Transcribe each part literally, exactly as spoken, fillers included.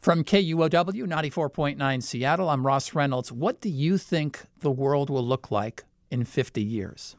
From K U O W ninety-four point nine Seattle, I'm Ross Reynolds. What do you think the world will look like in fifty years?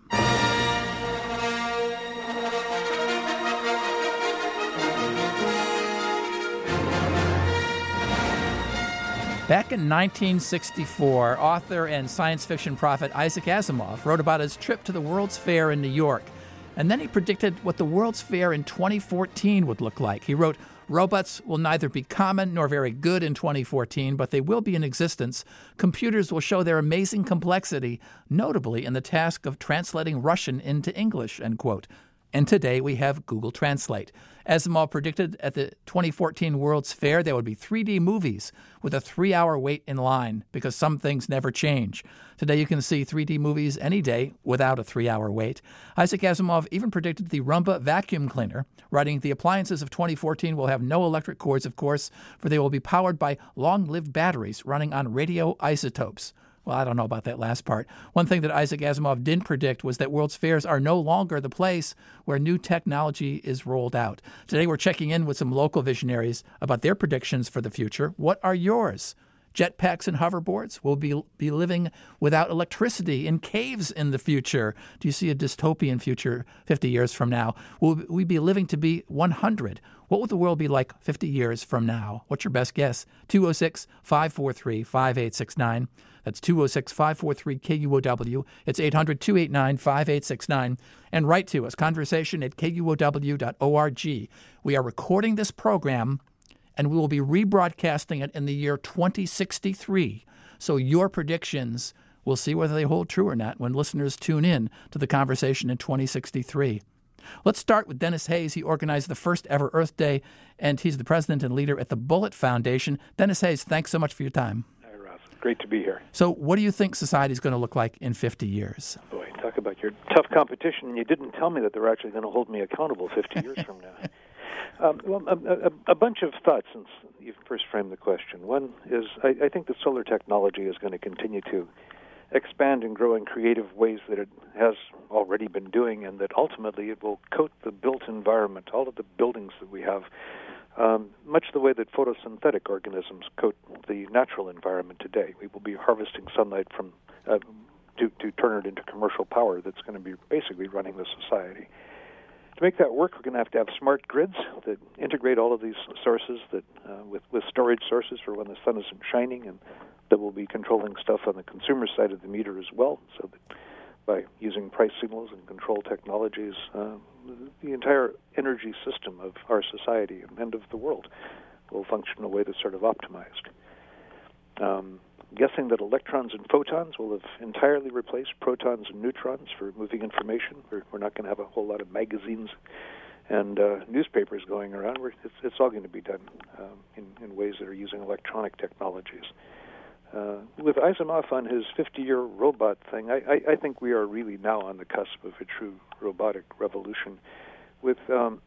Back in nineteen sixty-four, author and science fiction prophet Isaac Asimov wrote about his trip to the World's Fair in New York. And then he predicted what the World's Fair in twenty fourteen would look like. He wrote, "Robots will neither be common nor very good in twenty fourteen, but they will be in existence. Computers will show their amazing complexity, notably in the task of translating Russian into English," end quote. And today we have Google Translate. Asimov predicted at the twenty fourteen World's Fair there would be three D movies with a three-hour wait in line because some things never change. Today you can see three D movies any day without a three-hour wait. Isaac Asimov even predicted the Roomba vacuum cleaner, writing, "The appliances of twenty fourteen will have no electric cords, of course, for they will be powered by long-lived batteries running on radioisotopes." Well, I don't know about that last part. One thing that Isaac Asimov didn't predict was that World's Fairs are no longer the place where new technology is rolled out. Today we're checking in with some local visionaries about their predictions for the future. What are yours? Jetpacks and hoverboards? We'll be, be living without electricity in caves in the future. Do you see a dystopian future fifty years from now? Will we be living to be one hundred? What will the world be like fifty years from now? What's your best guess? two oh six, five four three, five eight six nine. That's two oh six, five four three, K U O W. It's eight hundred, two eight nine, five eight six nine. And write to us, conversation at K U O W dot org. We are recording this program, and we will be rebroadcasting it in the year twenty sixty-three. So your predictions, we'll see whether they hold true or not when listeners tune in to the conversation in twenty sixty-three. Let's start with Dennis Hayes. He organized the first ever Earth Day, and he's the president and leader at the Bullet Foundation. Dennis Hayes, thanks so much for your time. Hi, Ross. Great to be here. So what do you think society is going to look like in fifty years? Boy, talk about your tough competition. You didn't tell me that they're actually going to hold me accountable fifty years from now. Um, well, a, a, a bunch of thoughts since you first framed the question. One is I, I think that solar technology is going to continue to expand and grow in creative ways that it has already been doing, and that ultimately it will coat the built environment, all of the buildings that we have, um, much the way that photosynthetic organisms coat the natural environment today. We will be harvesting sunlight from uh, to, to turn it into commercial power that's going to be basically running the society. To make that work, we're going to have to have smart grids that integrate all of these sources that uh, with, with storage sources for when the sun isn't shining, and that will be controlling stuff on the consumer side of the meter as well, so that by using price signals and control technologies, uh, the entire energy system of our society and of the world will function in a way that's sort of optimized. Um, guessing that electrons and photons will have entirely replaced protons and neutrons for moving information. We're, we're not going to have a whole lot of magazines and uh, newspapers going around. We're, it's, it's all going to be done um, in, in ways that are using electronic technologies. Uh, with Asimov on his fifty-year robot thing, I, I, I think we are really now on the cusp of a true robotic revolution with um,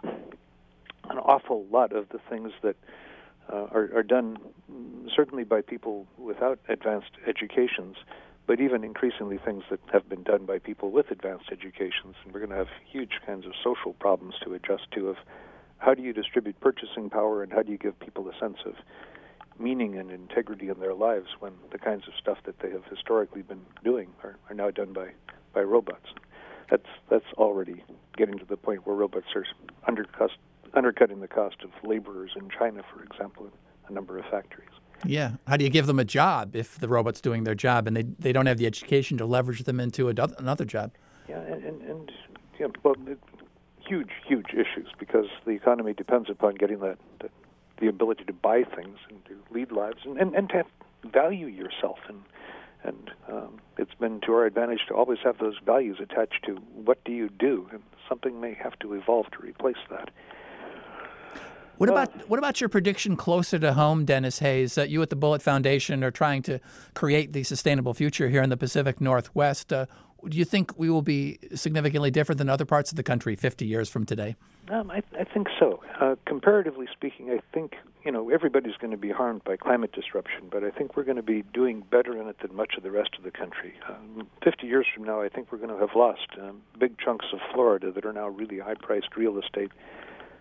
an awful lot of the things that uh, are, are done certainly by people without advanced educations, but even increasingly things that have been done by people with advanced educations. And we're going to have huge kinds of social problems to adjust to of how do you distribute purchasing power and how do you give people a sense of meaning and integrity in their lives when the kinds of stuff that they have historically been doing are, are now done by, by robots. That's that's already getting to the point where robots are undercut, undercutting the cost of laborers in China, for example, in a number of factories. Yeah. How do you give them a job if the robot's doing their job and they, they don't have the education to leverage them into a, another job? Yeah, and, and, and yeah, well, it, huge, huge issues because the economy depends upon getting that, that the ability to buy things and to lead lives and, and, and to have, value yourself. And, and um, it's been to our advantage to always have those values attached to what do you do, and something may have to evolve to replace that. What about what about your prediction closer to home, Dennis Hayes? Uh, you at the Bullet Foundation are trying to create the sustainable future here in the Pacific Northwest. Uh, do you think we will be significantly different than other parts of the country fifty years from today? Um, I, I think so. Uh, comparatively speaking, I think you know everybody's going to be harmed by climate disruption, but I think we're going to be doing better in it than much of the rest of the country. Um, Fifty years from now, I think we're going to have lost um, big chunks of Florida that are now really high-priced real estate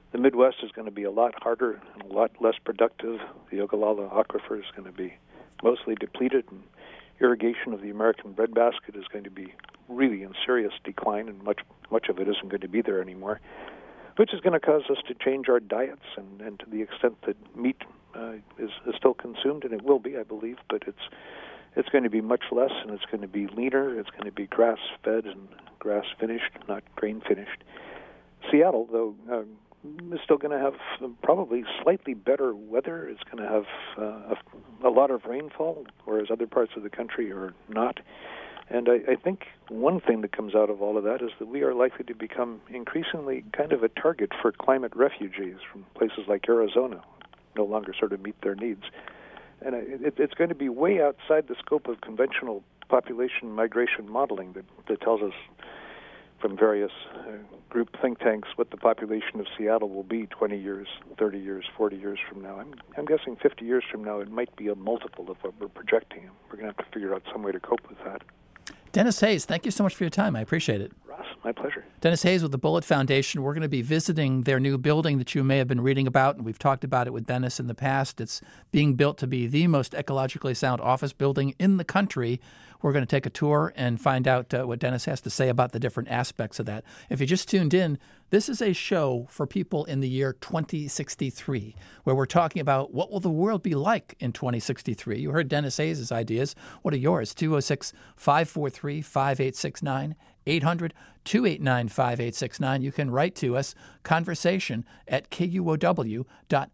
the Midwest is going to be a lot harder and a lot less productive. The Ogallala Aquifer is going to be mostly depleted, and irrigation of the American breadbasket is going to be really in serious decline, and much much of it isn't going to be there anymore, which is going to cause us to change our diets, and, and to the extent that meat uh, is, is still consumed, and it will be, I believe, but it's it's going to be much less, and it's going to be leaner. It's going to be grass-fed and grass-finished, not grain-finished. Seattle, though, uh, is still going to have probably slightly better weather. It's going to have uh, a, a lot of rainfall, whereas other parts of the country are not. And I, I think one thing that comes out of all of that is that we are likely to become increasingly kind of a target for climate refugees from places like Arizona, no longer sort of meet their needs. And it, it's going to be way outside the scope of conventional population migration modeling that, that tells us from various uh, group think tanks what the population of Seattle will be twenty years, thirty years, forty years from now. I'm, I'm guessing fifty years from now it might be a multiple of what we're projecting. We're going to have to figure out some way to cope with that. Dennis Hayes, thank you so much for your time. I appreciate it. Ross, my pleasure. Dennis Hayes with the Bullitt Foundation. We're going to be visiting their new building that you may have been reading about, and we've talked about it with Dennis in the past. It's being built to be the most ecologically sound office building in the country. We're going to take a tour and find out uh, what Dennis has to say about the different aspects of that. If you just tuned in, this is a show for people in the year twenty sixty-three, where we're talking about what will the world be like in twenty sixty-three. You heard Dennis Hayes' ideas. What are yours? two oh six, five four three, five eight six nine, eight hundred, two eight nine, five eight six nine. You can write to us, conversation at K U O W dot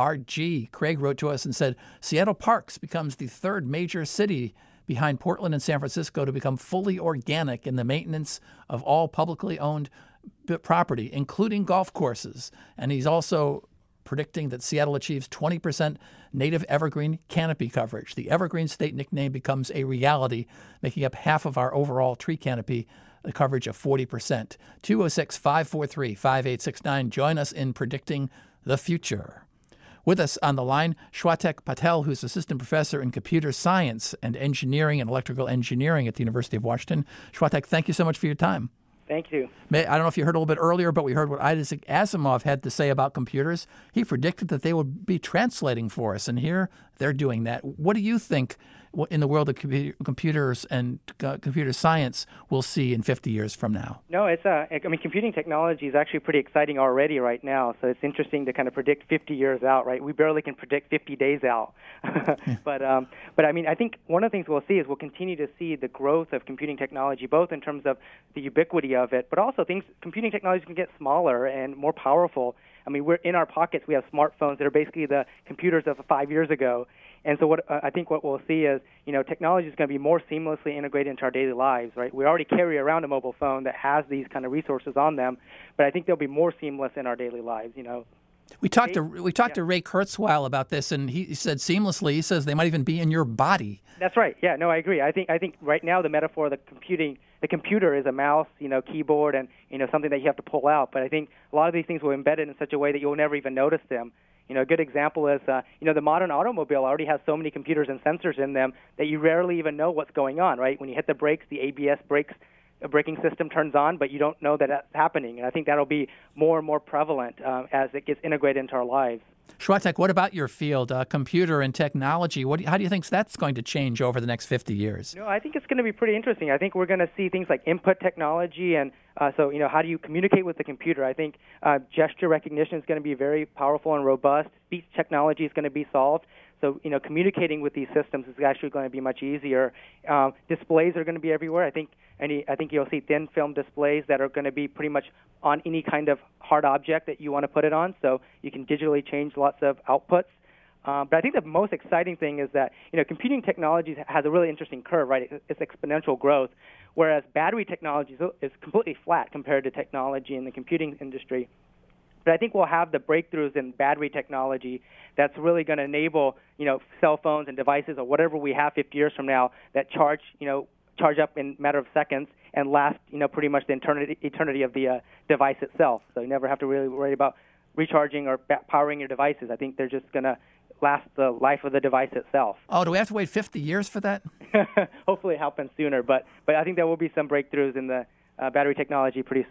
org. Craig wrote to us and said, Seattle Parks becomes the third major city behind Portland and San Francisco to become fully organic in the maintenance of all publicly owned property, including golf courses. And he's also predicting that Seattle achieves twenty percent native evergreen canopy coverage. The Evergreen State nickname becomes a reality, making up half of our overall tree canopy, the coverage of forty percent. two oh six, five four three, five eight six nine. Join us in predicting the future. With us on the line, Shwatek Patel, who's assistant professor in computer science and engineering and electrical engineering at the University of Washington. Shwatek, thank you so much for your time. Thank you. May, I don't know if you heard a little bit earlier, but we heard what Isaac Asimov had to say about computers. He predicted that they would be translating for us, and here they're doing that. What do you think in the world of computer, computers and uh, computer science we'll see in fifty years from now? No, it's uh, I mean, computing technology is actually pretty exciting already right now. So it's interesting to kind of predict fifty years out, right? We barely can predict fifty days out. but um, but I mean, I think one of the things we'll see is we'll continue to see the growth of computing technology, both in terms of the ubiquity of it, but also things. Computing technology can get smaller and more powerful. I mean, we're in our pockets. We have smartphones that are basically the computers of five years ago. And so what uh, I think what we'll see is, you know, technology is going to be more seamlessly integrated into our daily lives, right? We already carry around a mobile phone that has these kind of resources on them, but I think they'll be more seamless in our daily lives, you know. We talked to we talked yeah. to Ray Kurzweil about this, and he said seamlessly. He says they might even be in your body. That's right. Yeah. No, I agree. I think I think right now the metaphor of the computing the computer is a mouse, you know, keyboard, and you know something that you have to pull out. But I think a lot of these things will embed it in such a way that you'll never even notice them. You know, a good example is, uh, you know, the modern automobile already has so many computers and sensors in them that you rarely even know what's going on, right? When you hit the brakes, the A B S brakes, a braking system turns on, but you don't know that that's happening. And I think that'll be more and more prevalent uh, as it gets integrated into our lives. Shwatek, what about your field, uh, computer and technology? What do you, how do you think that's going to change over the next fifty years? No, I think it's going to be pretty interesting. I think we're going to see things like input technology, and uh, so, you know, how do you communicate with the computer? I think uh, gesture recognition is going to be very powerful and robust. Speech technology is going to be solved. So, you know, communicating with these systems is actually going to be much easier. Um, displays are going to be everywhere. I think any, I think you'll see thin film displays that are going to be pretty much on any kind of hard object that you want to put it on. So you can digitally change lots of outputs. Um, but I think the most exciting thing is that, you know, computing technology has a really interesting curve, right? It's exponential growth, whereas battery technology is completely flat compared to technology in the computing industry. But I think we'll have the breakthroughs in battery technology that's really going to enable, you know, cell phones and devices or whatever we have fifty years from now that charge, you know, charge up in a matter of seconds and last, you know, pretty much the eternity, eternity of the uh, device itself. So you never have to really worry about recharging or ba- powering your devices. I think they're just going to last the life of the device itself. Oh, do we have to wait fifty years for that? Hopefully it happens sooner, but but I think there will be some breakthroughs in the uh, battery technology pretty soon.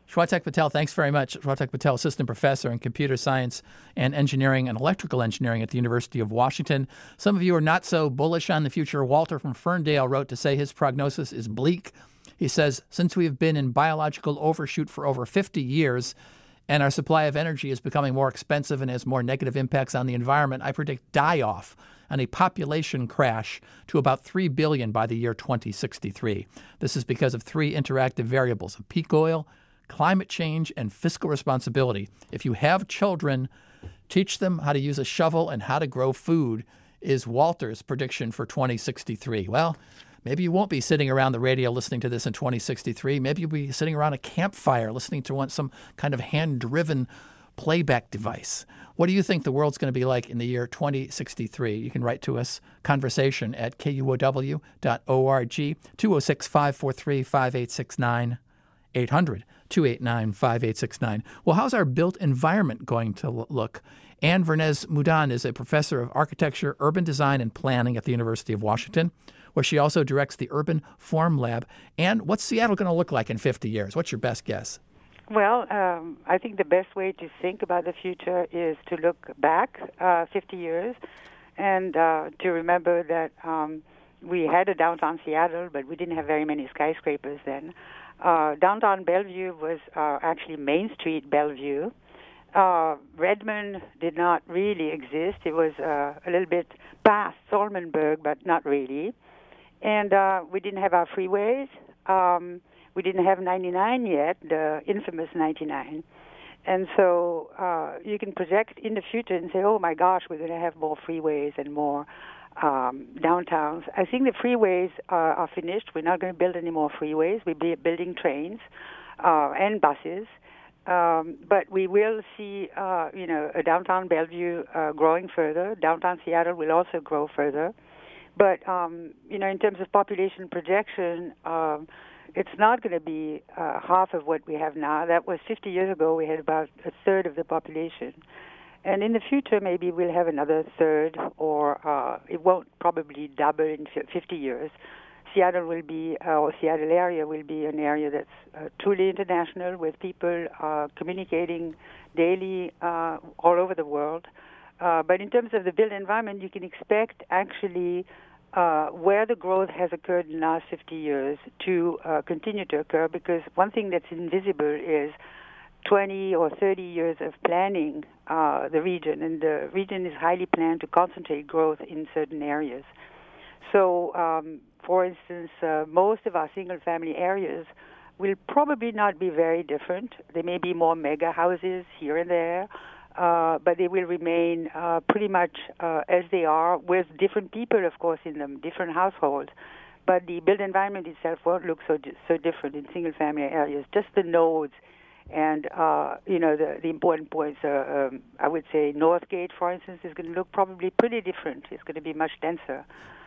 Shwatak Patel, thanks very much. Shwatak Patel, assistant professor in computer science and engineering and electrical engineering at the University of Washington. Some of you are not so bullish on the future. Walter from Ferndale wrote to say his prognosis is bleak. He says, since we have been in biological overshoot for over fifty years and our supply of energy is becoming more expensive and has more negative impacts on the environment, I predict die-off and a population crash to about three billion by the year twenty sixty-three. This is because of three interactive variables of peak oil, climate change, and fiscal responsibility. If you have children, teach them how to use a shovel and how to grow food, is Walter's prediction for twenty sixty-three. Well, maybe you won't be sitting around the radio listening to this in twenty sixty-three. Maybe you'll be sitting around a campfire listening to one, some kind of hand-driven playback device. What do you think the world's going to be like in the year twenty sixty-three? You can write to us, conversation at K U O W dot org, two oh six, five four three, five eight six nine, eight hundred, two eight nine, five eight six nine. Well, how's our built environment going to look? Anne Vernez Moudan is a professor of architecture, urban design, and planning at the University of Washington, where she also directs the Urban Form Lab. And what's Seattle going to look like in fifty years? What's your best guess? Well, um, I think the best way to think about the future is to look back uh, fifty years and uh, to remember that um, we had a downtown Seattle, but we didn't have very many skyscrapers then. Uh, downtown Bellevue was uh, actually Main Street Bellevue. Uh, Redmond did not really exist. It was uh, a little bit past Solmenberg, but not really. And uh, we didn't have our freeways. Um, we didn't have ninety-nine yet, the infamous ninety-nine. And so uh, you can project in the future and say, oh, my gosh, we're going to have more freeways and more um, downtowns. I think the freeways are, are finished. We're not going to build any more freeways. We'll be building trains uh, and buses. Um, but we will see, uh, you know, a downtown Bellevue uh, growing further. Downtown Seattle will also grow further. But, um, you know, in terms of population projection, um, it's not going to be uh, half of what we have now. That was fifty years ago. We had about a third of the population. And in the future, maybe we'll have another third, or uh, it won't probably double in fifty years. Seattle will be, uh, or Seattle area will be an area that's uh, truly international, with people uh, communicating daily uh, all over the world. Uh, but in terms of the built environment, you can expect actually uh, where the growth has occurred in the last fifty years to uh, continue to occur, because one thing that's invisible is twenty or thirty years of planning uh, the region, and the region is highly planned to concentrate growth in certain areas. So, um, for instance, uh, most of our single-family areas will probably not be very different. There may be more mega houses here and there, uh, but they will remain uh, pretty much uh, as they are, with different people, of course, in them, different households. But the built environment itself won't look so so different in single-family areas. Just the nodes and, uh, you know, the, the important points. Uh, um, I would say Northgate, for instance, is going to look probably pretty different. It's going to be much denser.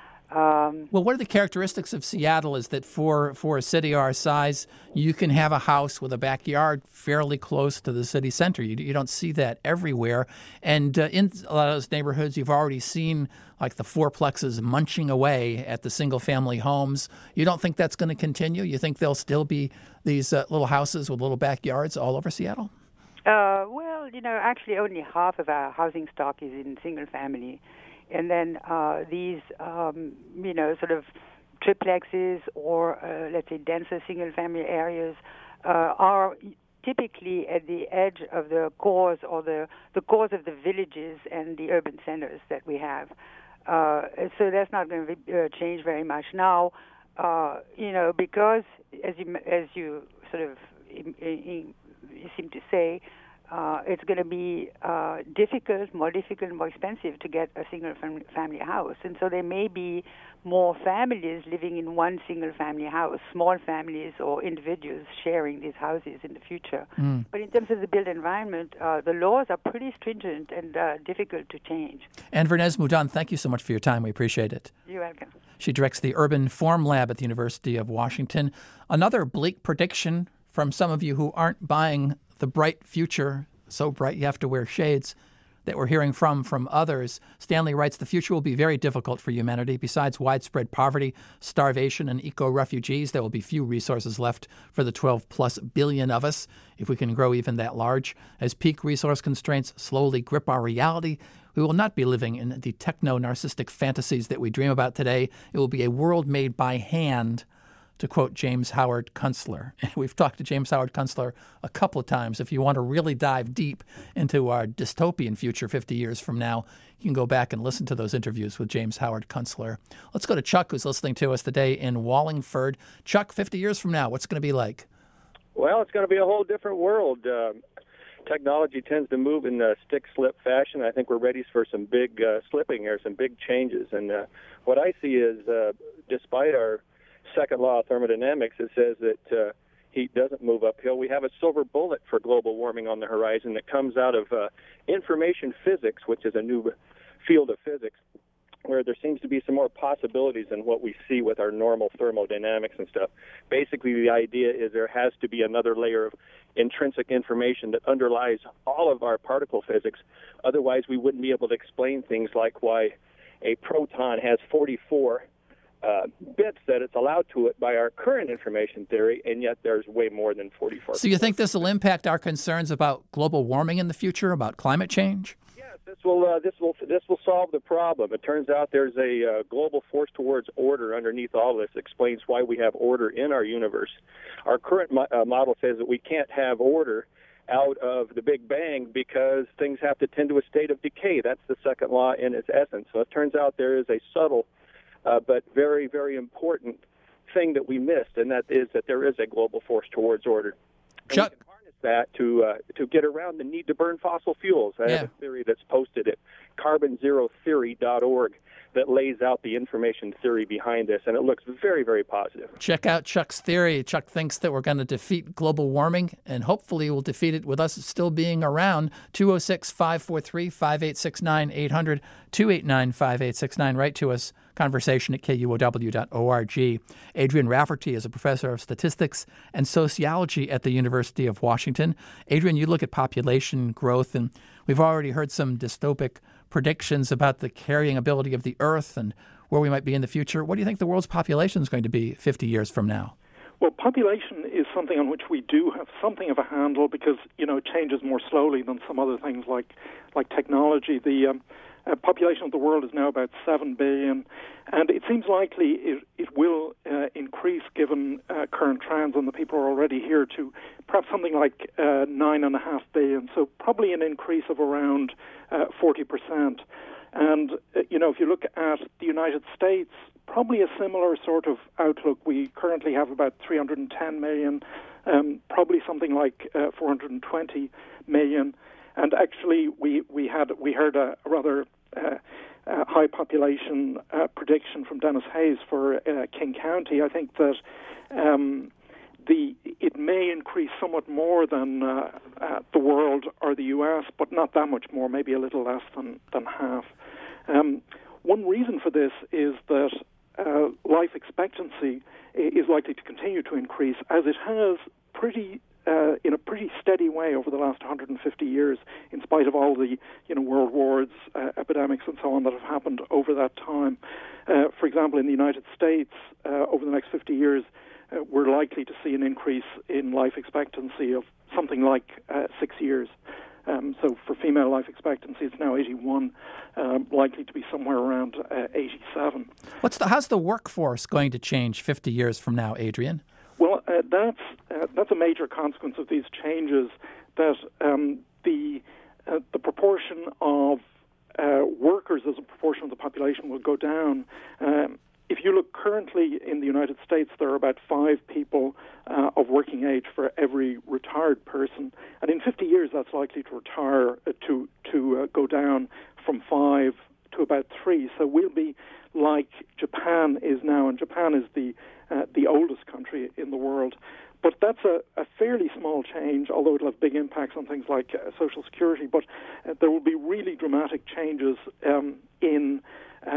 Um, well, one of the characteristics of Seattle is that for, for a city our size, you can have a house with a backyard fairly close to the city center. You, you don't see that everywhere. And uh, in a lot of those neighborhoods, you've already seen like the fourplexes munching away at the single-family homes. You don't think that's going to continue? You think there'll still be these uh, little houses with little backyards all over Seattle? Uh, well, you know, actually only half of our housing stock is in single-family. And then uh, these, um, you know, sort of triplexes or, uh, let's say, denser single-family areas uh, are typically at the edge of the cores or the, the cores of the villages and the urban centers that we have. Uh, so that's not going to uh, change very much. Now, uh, you know, because, as you, as you sort of in, in, you seem to say, Uh, it's going to be uh, difficult, more difficult, more expensive to get a single-family house. And so there may be more families living in one single-family house, small families or individuals sharing these houses in the future. Mm. But in terms of the built environment, uh, the laws are pretty stringent and uh, difficult to change. Anne Vernez Moudan, thank you so much for your time. We appreciate it. You're welcome. She directs the Urban Form Lab at the University of Washington. Another bleak prediction from some of you who aren't buying the bright future, so bright you have to wear shades. that we're hearing from from others. Stanley writes, the future will be very difficult for humanity. Besides widespread poverty, starvation, and eco-refugees, there will be few resources left for the twelve plus billion of us, if we can grow even that large. As peak resource constraints slowly grip our reality, we will not be living in the techno-narcissistic fantasies that we dream about today. It will be a world made by hand, to quote James Howard Kunstler. We've talked to James Howard Kunstler a couple of times. If you want to really dive deep into our dystopian future fifty years from now, you can go back and listen to those interviews with James Howard Kunstler. Let's go to Chuck, who's listening to us today in Wallingford. Chuck, fifty years from now, what's it going to be like? Well, it's going to be a whole different world. Uh, technology tends to move in a stick-slip fashion. I think we're ready for some big uh, slipping here, some big changes. And uh, what I see is, uh, despite our second law of thermodynamics, it says that uh, heat doesn't move uphill. We have a silver bullet for global warming on the horizon that comes out of uh, information physics, which is a new field of physics, where there seems to be some more possibilities than what we see with our normal thermodynamics and stuff. Basically, the idea is there has to be another layer of intrinsic information that underlies all of our particle physics. Otherwise, we wouldn't be able to explain things like why a proton has forty-four Uh, bits that it's allowed to it by our current information theory, and yet there's way more than forty-four. So you think this will impact our concerns about global warming in the future, about climate change? Yes, this will uh, this will this will solve the problem. It turns out there's a uh, global force towards order underneath all this. It explains why we have order in our universe. Our current mo- uh, model says that we can't have order out of the Big Bang because things have to tend to a state of decay. That's the second law in its essence. So it turns out there is a subtle Uh, but very, very important thing that we missed, and that is that there is a global force towards order. And Chuck, we can harness that to uh, to get around the need to burn fossil fuels. I yeah. have a theory that's posted at carbon zero theory dot org that lays out the information theory behind this, and it looks very, very positive. Check out Chuck's theory. Chuck thinks that we're going to defeat global warming, and hopefully we'll defeat it with us still being around. two oh six, five four three, five eight six nine, eight hundred, two eight nine, five eight six nine. Write to us, conversation at K U O W dot org. Adrian Rafferty is a professor of statistics and sociology at the University of Washington. Adrian, you look at population growth, and we've already heard some dystopic predictions about the carrying ability of the Earth and where we might be in the future. What do you think the world's population is going to be fifty years from now? Well, population is something on which we do have something of a handle because, you know, it changes more slowly than some other things like like technology. The um, uh, population of the world is now about seven billion, and it seems likely it, it will uh, increase given uh, current trends, and the people are already here, to perhaps something like uh, nine and a half billion. So probably an increase of around uh, forty percent. And, uh, you know, if you look at the United States, probably a similar sort of outlook. We currently have about three hundred ten million, um, probably something like uh, four hundred twenty million. And actually, we, we had we heard a rather uh, uh, high population uh, prediction from Dennis Hayes for uh, King County. I think that um, the it may increase somewhat more than uh, uh, the world or the U S, but not that much more, maybe a little less than, than half. Um, one reason for this is that uh, life expectancy is likely to continue to increase, as it has pretty uh, in a pretty steady way over the last one hundred fifty years, in spite of all the you know world wars, uh, epidemics, and so on that have happened over that time. Uh, for example, in the United States, uh, over the next fifty years, uh, we're likely to see an increase in life expectancy of something like uh, six years. Um, so for female life expectancy, it's now eighty-one, um, likely to be somewhere around uh, eighty-seven. What's the, how's the workforce going to change fifty years from now, Adrian? Well, uh, that's uh, that's a major consequence of these changes. That um, the uh, the proportion of uh, workers as a proportion of the population will go down. Um, If you look currently in the United States, there are about five people uh, of working age for every retired person, and in fifty years, that's likely to retire uh, to to uh, go down from five to about three. So we'll be like Japan is now, and Japan is the uh, the oldest country in the world. But that's a, a fairly small change, although it'll have big impacts on things like uh, Social Security. But uh, there will be really dramatic changes um, in Uh,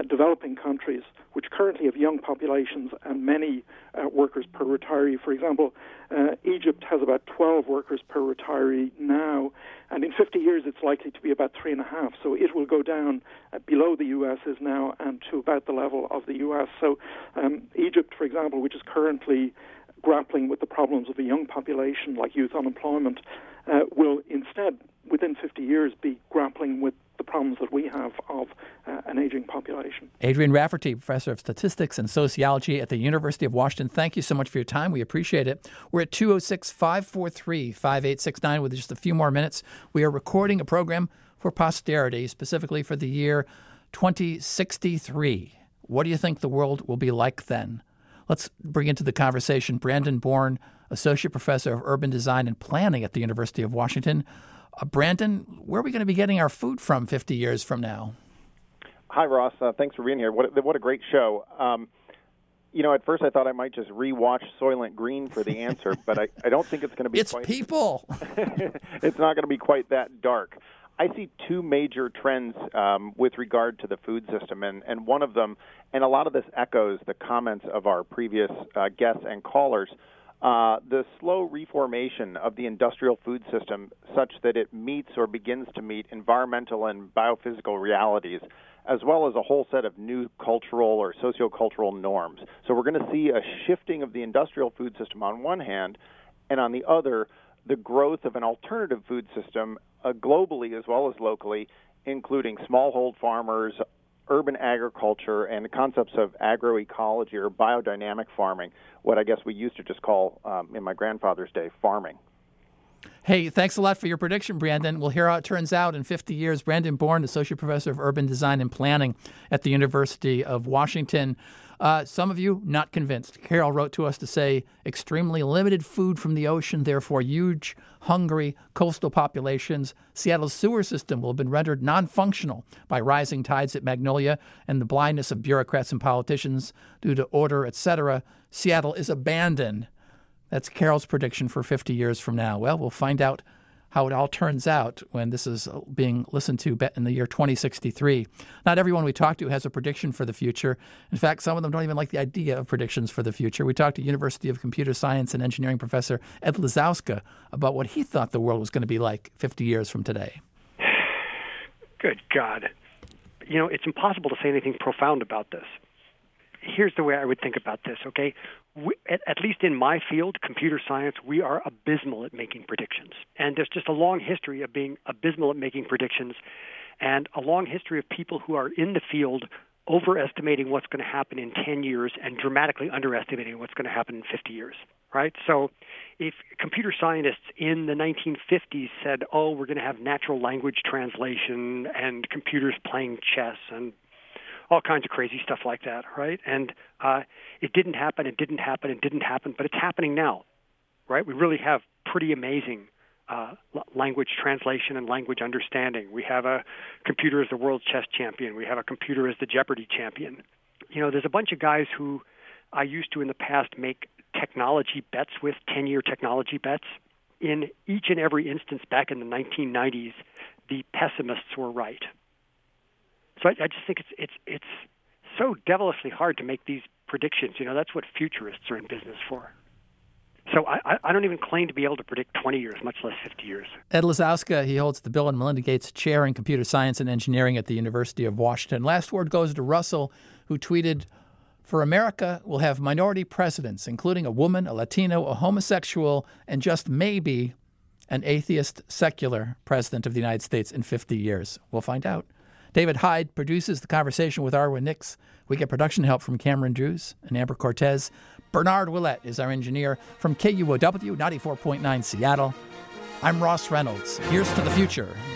developing countries, which currently have young populations and many uh, workers per retiree. For example, uh, Egypt has about twelve workers per retiree now, and in fifty years it's likely to be about three and a half. So it will go down uh, below the U S is now and to about the level of the U S. So um, Egypt, for example, which is currently grappling with the problems of a young population like youth unemployment, uh, will instead, within fifty years, be grappling with the problems that we have of uh, an aging population. Adrian Rafferty, Professor of Statistics and Sociology at the University of Washington, thank you so much for your time. We appreciate it. We're at two oh six, five four three, five eight six nine with just a few more minutes. We are recording a program for posterity, specifically for the year twenty sixty-three. What do you think the world will be like then? Let's bring into the conversation Brandon Bourne, Associate Professor of Urban Design and Planning at the University of Washington. Uh, Brandon, where are we going to be getting our food from fifty years from now? Hi, Ross. Uh, thanks for being here. What, what a great show. Um, you know, at first I thought I might just rewatch Soylent Green for the answer, but I, I don't think it's going to be it's quite... It's people! It's not going to be quite that dark. I see two major trends um, with regard to the food system, and, and one of them, and a lot of this echoes the comments of our previous uh, guests and callers, uh, the slow reformation of the industrial food system such that it meets or begins to meet environmental and biophysical realities, as well as a whole set of new cultural or sociocultural norms. So we're going to see a shifting of the industrial food system on one hand, and on the other, the growth of an alternative food system uh, globally as well as locally, including smallhold farmers, urban agriculture, and concepts of agroecology or biodynamic farming, what I guess we used to just call, um, in my grandfather's day, farming. Hey, thanks a lot for your prediction, Brandon. We'll hear how it turns out in fifty years. Brandon Bourne, Associate Professor of Urban Design and Planning at the University of Washington. Uh, some of you not convinced. Carol wrote to us to say, extremely limited food from the ocean, therefore huge, hungry coastal populations. Seattle's sewer system will have been rendered non-functional by rising tides at Magnolia and the blindness of bureaucrats and politicians due to order, et cetera. Seattle is abandoned. That's Carol's prediction for fifty years from now. Well, we'll find out how it all turns out when this is being listened to in the year twenty sixty-three. Not everyone we talk to has a prediction for the future. In fact, some of them don't even like the idea of predictions for the future. We talked to University of Computer Science and Engineering Professor Ed Lazowska about what he thought the world was going to be like fifty years from today. Good God. You know, it's impossible to say anything profound about this. Here's the way I would think about this, okay? We, at, at least in my field, computer science, we are abysmal at making predictions. And there's just a long history of being abysmal at making predictions and a long history of people who are in the field overestimating what's going to happen in ten years and dramatically underestimating what's going to happen in fifty years, right? So if computer scientists in the nineteen fifties said, oh, we're going to have natural language translation and computers playing chess and all kinds of crazy stuff like that, right? And uh, it didn't happen, it didn't happen, it didn't happen, but it's happening now, right? We really have pretty amazing uh, l- language translation and language understanding. We have a computer as the world chess champion. We have a computer as the Jeopardy champion. You know, there's a bunch of guys who I used to in the past make technology bets with, ten-year technology bets. In each and every instance back in the nineteen nineties, the pessimists were right. So I, I just think it's it's it's so devilishly hard to make these predictions. You know, that's what futurists are in business for. So I, I don't even claim to be able to predict twenty years, much less fifty years. Ed Lazowska, he holds the Bill and Melinda Gates Chair in Computer Science and Engineering at the University of Washington. Last word goes to Russell, who tweeted, for America, we'll have minority presidents, including a woman, a Latino, a homosexual, and just maybe an atheist secular president of the United States in fifty years. We'll find out. David Hyde produces the conversation with Arwen Nix. We get production help from Cameron Drews and Amber Cortez. Bernard Willett is our engineer from K U O W ninety-four point nine Seattle. I'm Ross Reynolds. Here's to the future.